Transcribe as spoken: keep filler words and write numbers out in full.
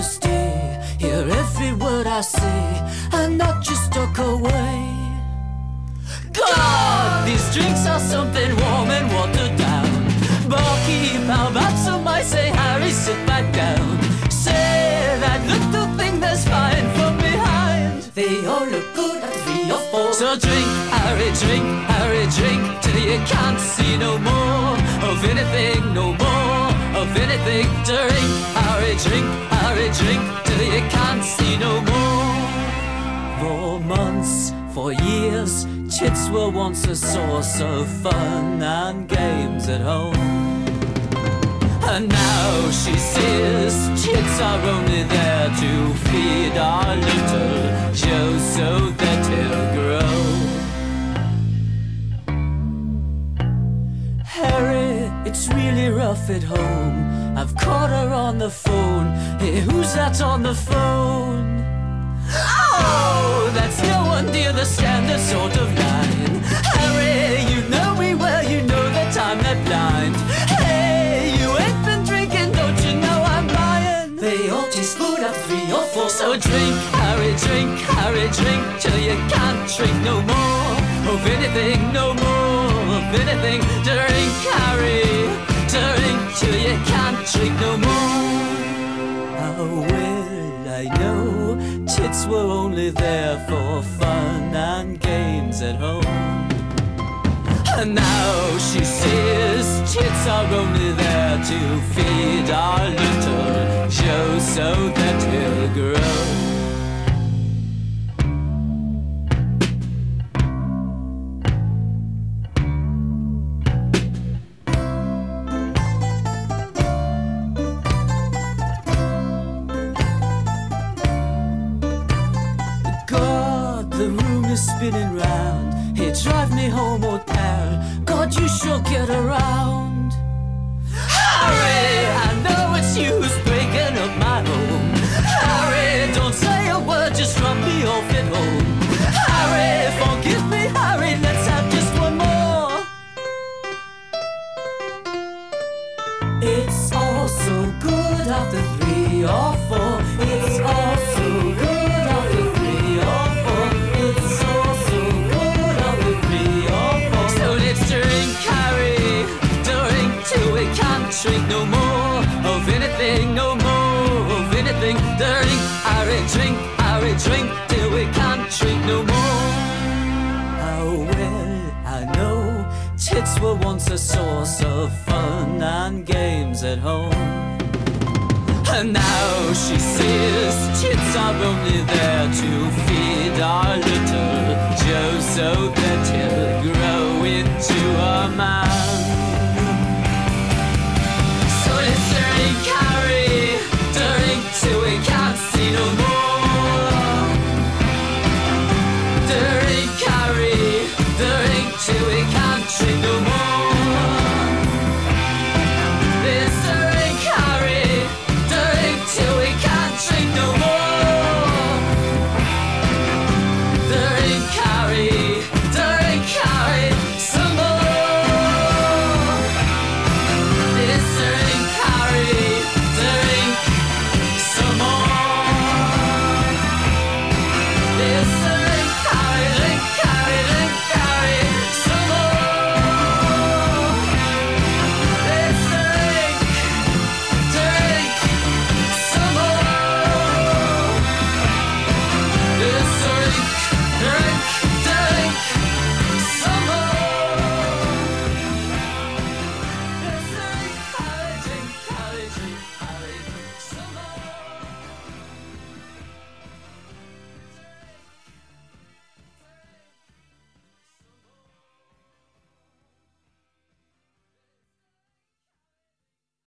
to stay, hear every word I say, and not just talk away. God, these drinks are something warm and watered down. Barkeep, how about some I say, Harry, sit back down. Say that little thing that's fine from behind. They all look good at three or four. So drink, Harry, drink, Harry, drink, till you can't see no more of anything, no more of anything. Drink, Harry, drink, Harry, drink, till you can't see no more. For months, for years, chits were once a source of fun and games at home. And now she says chits are only there to feed our little Joe so that he'll grow. Harry, it's really rough at home. I've caught her on the phone. Hey, who's that on the phone? Oh, that's no one near the standard sort of line. Harry, you know me well, you know that I'm not blind. Hey, you ain't been drinking, don't you know I'm lying? They all taste good at three or four. So drink, Harry, drink, Harry, drink, till you can't drink no more of anything, no more of anything. Drink, Harry, drink, till you can't drink no more. How will I know chits were only there for fun and games at home? And now she says chits are only there to feed our little Joe so that he'll grow. The room is spinning round. Hey, drive me home, old pal. God, you sure get around. Harry, I know it's you who's breaking up my home. Harry, don't say a word, just drop me off at home. Harry, forgive me, Harry, let's have just one more. It's all so good after three or four. It's all so good after three or four. It's all so good after three or four. So let's drink, Harry, drink till we can't drink no more of anything, no more of anything. Drink, Harry, drink, Harry, drink till we can't drink no more. How well I know chits were once a source of fun and games at home. And now she says chits are only there to feed our little Joe so that he'll grow into a man.